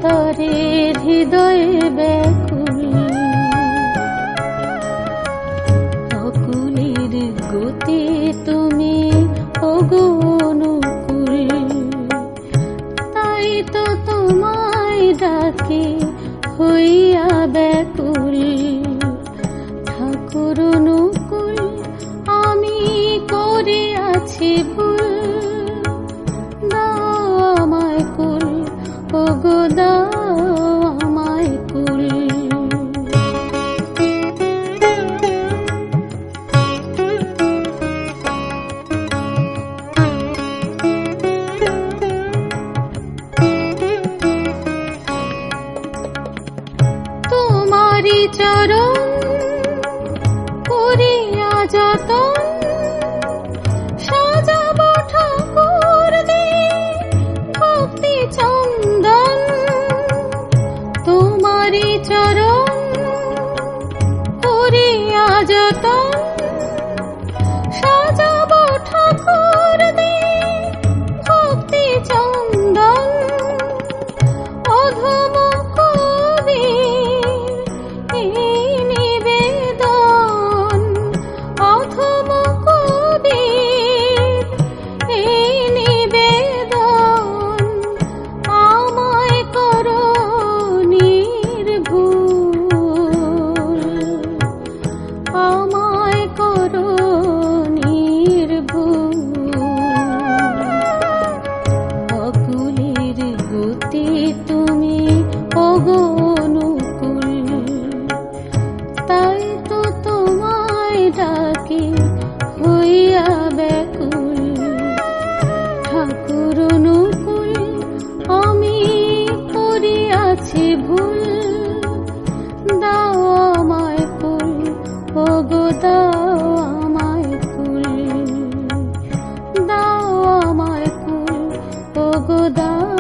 অন্তরের হৃদয়ে ব্যাকুল, অকুলের গতি তুমি ওগো অনুকূল, তাই তো তোমায় ডাকি হইয়া ব্যাকুল। ঠাকুর অনুকূল আমি করিয়াছি ভুল, দাও আমায় কুল, ওগো দাও আমায় কুল। তোমারি চরণ করিয়া যতন, সাজাব ঠাকুর দিয়ে ভক্তি চন্দন। তোমারি চরণ করিয়া যতন, সাজাব ঠাকুর দিয়ে ভক্তি চন্দন। অধম নিবেদন, অধম কবির এই নিবেদন, আমায় করো নির্ভুল, আমায় করো নির্ভুল। অকুলের গতি তুমি ওগো অনুকূল, তাই তো তোমায় ডাকি হইয়া ব্যাকুল। ঠাকুর অনুকূল আমি করিয়াছি ভুল, দাও আমায় কুল, ওগো দাও আমায় কুল, দাও আমায় কুল, ওগো দাও